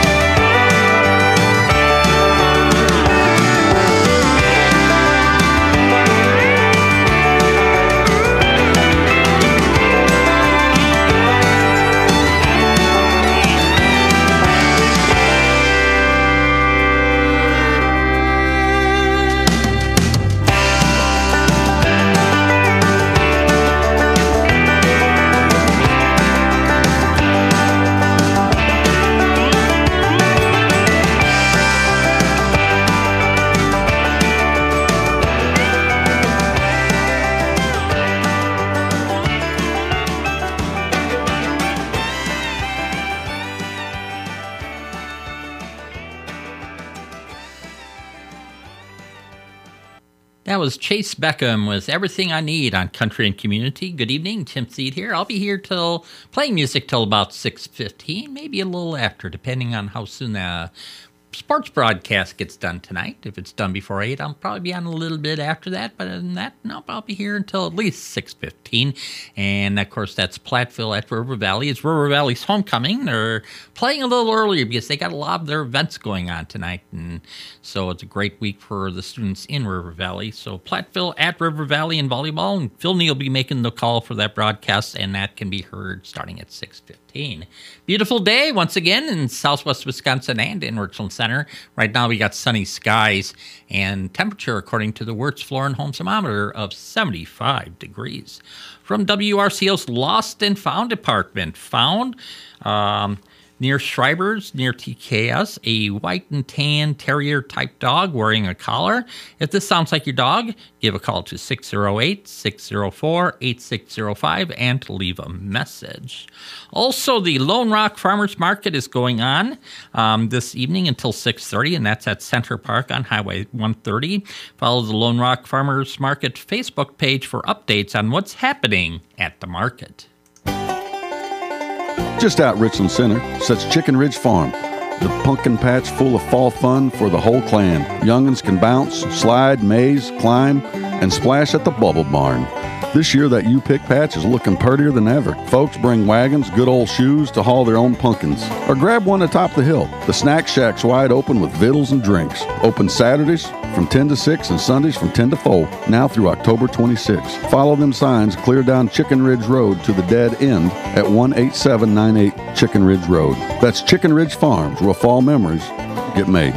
S8: That was Chase Beckham with Everything I Need on Country and Community. Good evening, Tim Seed here. I'll be here till playing music till about 6:15, maybe a little after, depending on how soon the sports broadcast gets done tonight. If it's done before 8, I'll probably be on a little bit after that. But other than that, no, I'll be here until at least 6:15. And, of course, that's Platteville at River Valley. It's River Valley's homecoming. They're playing a little earlier because they got a lot of their events going on tonight. And so it's a great week for the students in River Valley. So Platteville at River Valley in volleyball. And Phil Neal will be making the call for that broadcast, and that can be heard starting at 6:15. Beautiful day once again in southwest Wisconsin and in Richland Center. Right now we got sunny skies and temperature according to the Wirtz Floor and Home Thermometer of 75 degrees. From WRCO's Lost and Found Department, found near Schreiber's, near TKS, a white and tan terrier type dog wearing a collar. If this sounds like your dog, give a call to 608-604-8605 and leave a message. Also, the Lone Rock Farmers Market is going on this evening until 6:30, and that's at Center Park on Highway 130. Follow the Lone Rock Farmers Market Facebook page for updates on what's happening at the market.
S14: Just out Richland Center sits Chicken Ridge Farm, The pumpkin patch full of fall fun for the whole clan. Young'uns can bounce, slide, maze, climb, and splash at the Bubble Barn. This year, that U-Pick patch is looking purtier than ever. Folks bring wagons, good old shoes to haul their own pumpkins. Or grab one atop the hill. The snack shack's wide open with vittles and drinks. Open Saturdays from 10 to 6 and Sundays from 10 to 4, now through October 26. Follow them signs clear down Chicken Ridge Road to the dead end at 18798 Chicken Ridge Road. That's Chicken Ridge Farms, where fall memories get made.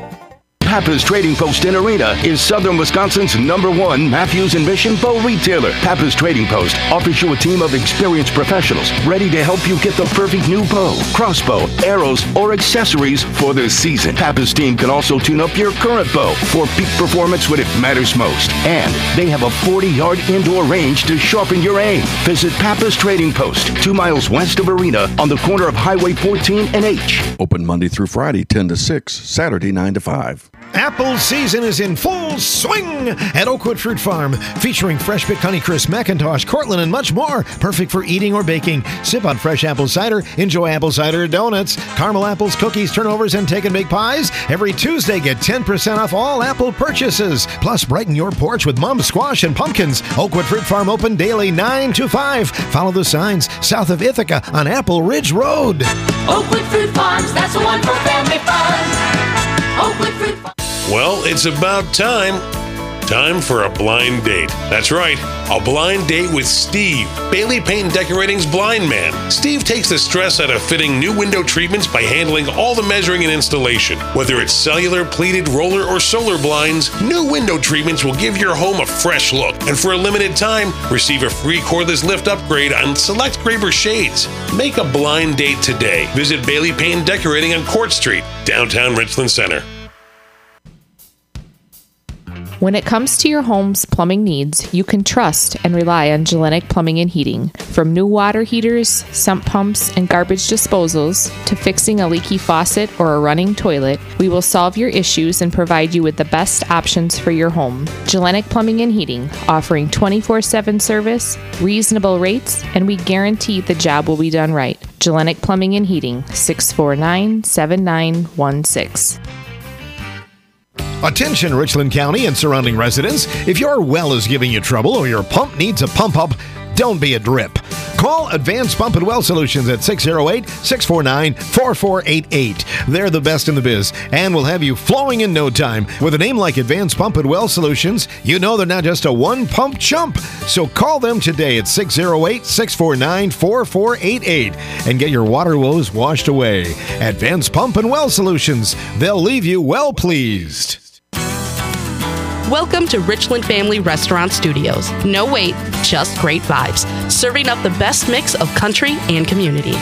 S15: Pappas Trading Post in Arena is Southern Wisconsin's #1 Matthews and Mission bow retailer. Pappas Trading Post offers you a team of experienced professionals ready to help you get the perfect new bow, crossbow, arrows, or accessories for the season. Pappas team can also tune up your current bow for peak performance when it matters most. And they have a 40-yard indoor range to sharpen your aim. Visit Pappas Trading Post, 2 miles west of Arena on the corner of Highway 14 and H.
S14: Open Monday through Friday, 10 to 6, Saturday, 9 to 5.
S16: Apple season is in full swing at Oakwood Fruit Farm, featuring fresh pick Honeycrisp, McIntosh, Cortland, and much more. Perfect for eating or baking. Sip on fresh apple cider. Enjoy apple cider donuts, caramel apples, cookies, turnovers, and take and bake pies. Every Tuesday, get 10% off all apple purchases. Plus, brighten your porch with mum squash and pumpkins. Oakwood Fruit Farm open daily 9 to 5. Follow the signs south of Ithaca on Apple Ridge Road.
S17: Oakwood Fruit Farms, that's the one for family fun. Oakwood Fruit Farms.
S18: Well, it's about time. Time for a blind date. That's right, a blind date with Steve, Bailey Paint and Decorating's blind man. Steve takes the stress out of fitting new window treatments by handling all the measuring and installation. Whether it's cellular, pleated, roller, or solar blinds, new window treatments will give your home a fresh look. And for a limited time, receive a free cordless lift upgrade on select Graber shades. Make a blind date today. Visit Bailey Paint and Decorating on Court Street, downtown Richland Center.
S20: When it comes to your home's plumbing needs, you can trust and rely on Gellenic Plumbing and Heating. From new water heaters, sump pumps, and garbage disposals, to fixing a leaky faucet or a running toilet, we will solve your issues and provide you with the best options for your home. Gellenic Plumbing and Heating, offering 24/7 service, reasonable rates, and we guarantee the job will be done right. Gellenic Plumbing and Heating, 649-7916.
S16: Attention Richland County and surrounding residents, if your well is giving you trouble or your pump needs a pump up, don't be a drip. Call Advanced Pump and Well Solutions at 608-649-4488. They're the best in the biz and will have you flowing in no time. With a name like Advanced Pump and Well Solutions, you know they're not just a one-pump chump. So call them today at 608-649-4488 and get your water woes washed away. Advanced Pump and Well Solutions. They'll leave you well pleased.
S21: Welcome to Richland Family Restaurant Studios. No wait, just great vibes. Serving up the best mix of country and community.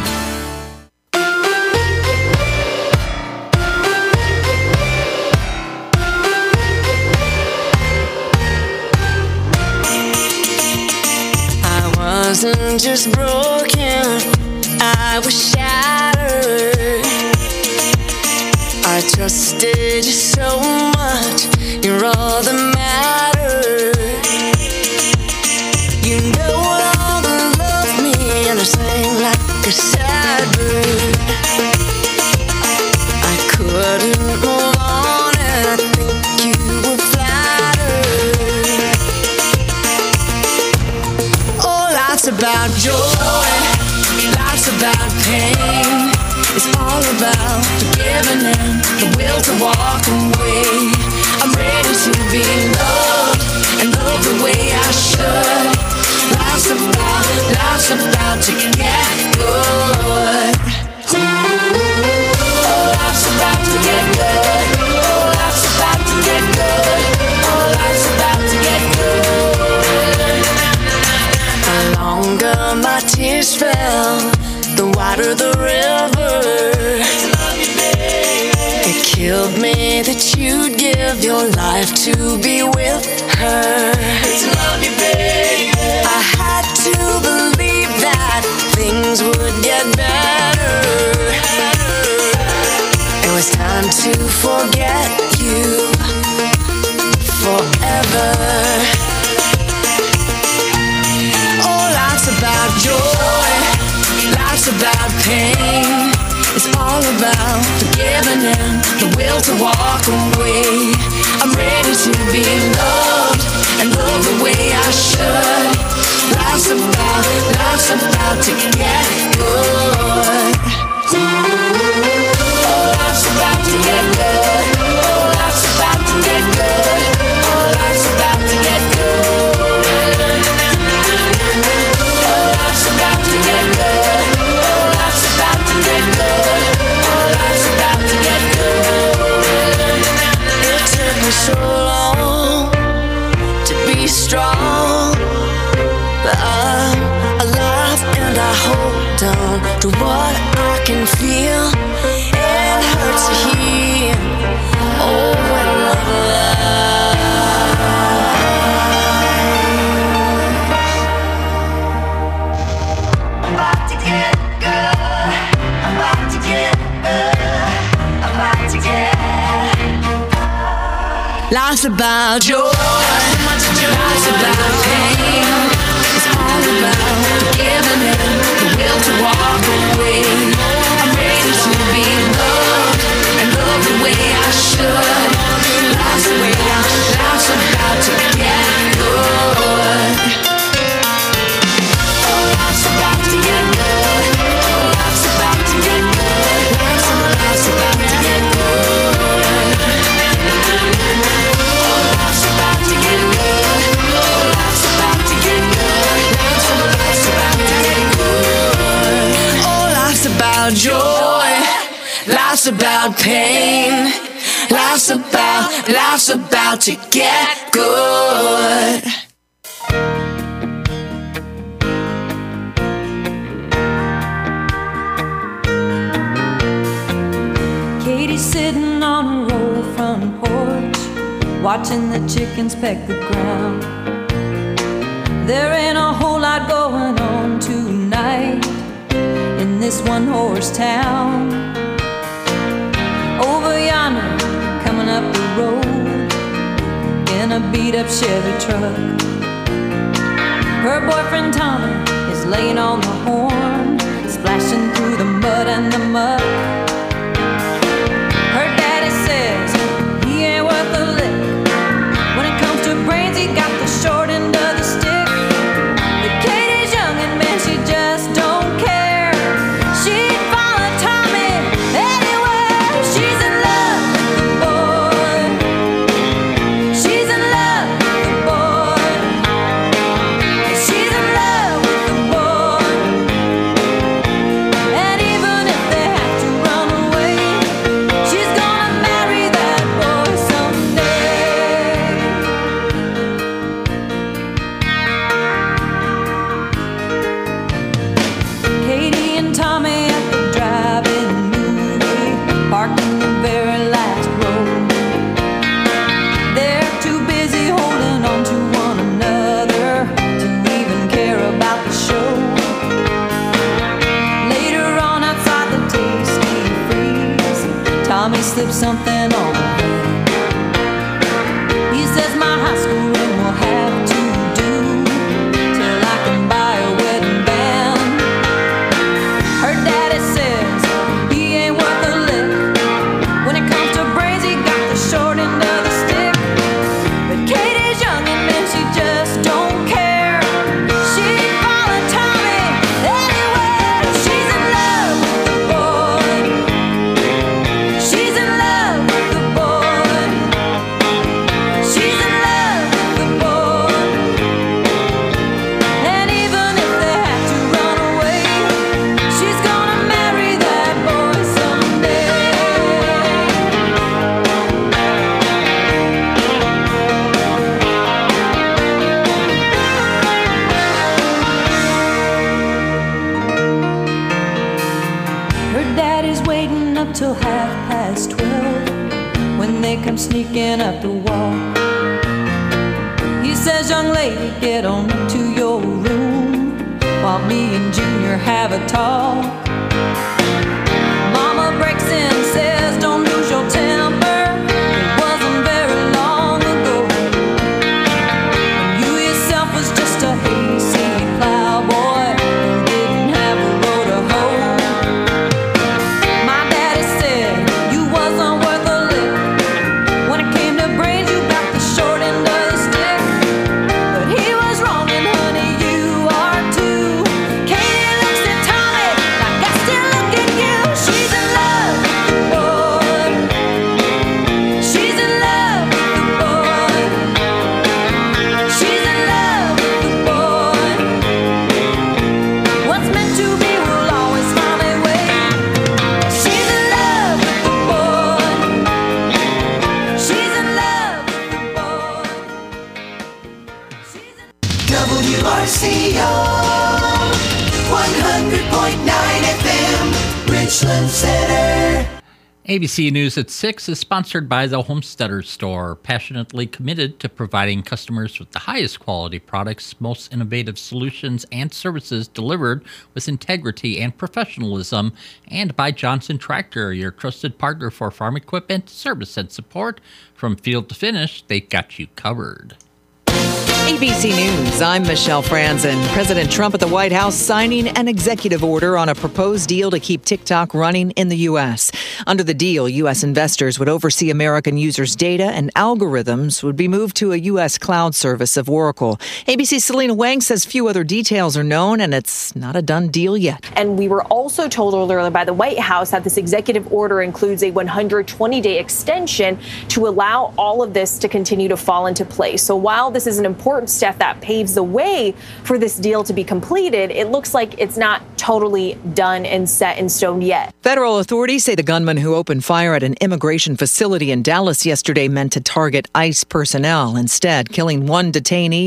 S23: I wasn't just broken, I was shattered. I trusted you so much, you're all that matters. You know all that love me, and I sang like a sad bird. I couldn't move on, and I think you were flattered. Oh, life's about joy, life's about pain. It's all about forgiving and the will to walk away. I'm ready to be loved and love the way I should. Life's about to get good. Oh, life's about to get good. Oh, life's about to get good. Oh, life's about to get good. The longer my tears fell, the wider the river. It killed me that you'd give your life to be with her. I had to believe that things would get better. It was time to forget you forever. Oh, life's about joy, life's about pain. It's all about walk away. I'm ready to be loved and love the way I should. Life's about to get good. Oh, life's about to get good. Oh, life's about to get good. Oh, life's about to get good. Oh, life's about to get good. Oh, life's about to get good. Oh, life's about to get good. It took me so long to be strong, but I'm alive and I hold on to what I can feel. It hurts to hear. Oh, when love lies. I'm about to get good. I'm about to get good. I'm about to get. Life's about joy. Life's about pain. It's all about giving in the will to walk away. I'm ready to be loved and love the way I should. Life's about to get good. Oh, life's about to get good. Oh, life's about to get good. Life's about to get good. Oh, life's about to get good. Oh, life's about to get good. Life's about to get good. Oh, life's about joy. Life's about pain. Life's about to get good.
S3: Katie's sitting on her old front porch, watching the chickens peck the ground. There ain't a whole lot going on tonight in this one-horse town. Over yonder, coming up the road in a beat-up Chevy truck, her boyfriend Tommy is laying on the horn, splashing through the mud and the muck. Her daddy says he ain't worth a lick. When it comes to brains, he got the short end of the stick. But Katie's young and man, she just don't care. She'd follow Tommy anywhere. She's in love with the boy. She's in love with the boy. She's in love with the boy. And even if they have to run away, she's gonna marry that boy someday. Katie and Tommy at the drive-in movie, parked in the very last row. They're too busy holding on to one another to even care about the show. Later on outside the Tasty Freeze, Tommy slips something on her hand. He says my high school ring will have to do till I can buy a wedding band. Her daddy says he ain't worth a lick. When it comes to brains, he got the short end of the stick. But Katie's young and man, she just don't care. She'd follow Tommy anywhere. She's in love with the boy. She's in love with the boy. She's in love with the boy. And even if they have to run away, she's gonna marry that boy someday. Her daddy's waiting up till 12:30 when they come sneaking up the wall. He says, young lady, get on to your room while me and Junior have a talk. Mama breaks in, says, don't lose your temper. It wasn't very long ago when you yourself was just a hasty plowboy who didn't have a road to hoe. My daddy said you wasn't worth a lick.
S23: KCO 100.9 FM, Richland Center.
S8: ABC News at 6 is sponsored by the Homesteader Store, passionately committed to providing customers with the highest quality products, most innovative solutions, and services delivered with integrity and professionalism, and by Johnson Tractor, your trusted partner for farm equipment, service, and support. From field to finish, they've got you covered.
S4: ABC News, I'm Michelle Franzen. President Trump at the White House signing an executive order on a proposed deal to keep TikTok running in the U.S. Under the deal, U.S. investors would oversee American users' data and algorithms would be moved to a U.S. cloud service of Oracle. ABC's Selena Wang says few other details are known and it's not a done deal yet.
S5: And we were also told earlier by the White House that this executive order includes a 120-day extension to allow all of this to continue to fall into place. So while this is an important step that paves the way for this deal to be completed, it looks like it's not totally done and set in stone yet.
S4: Federal authorities say the gunman who opened fire at an immigration facility in Dallas yesterday meant to target ICE personnel, instead killing one detainee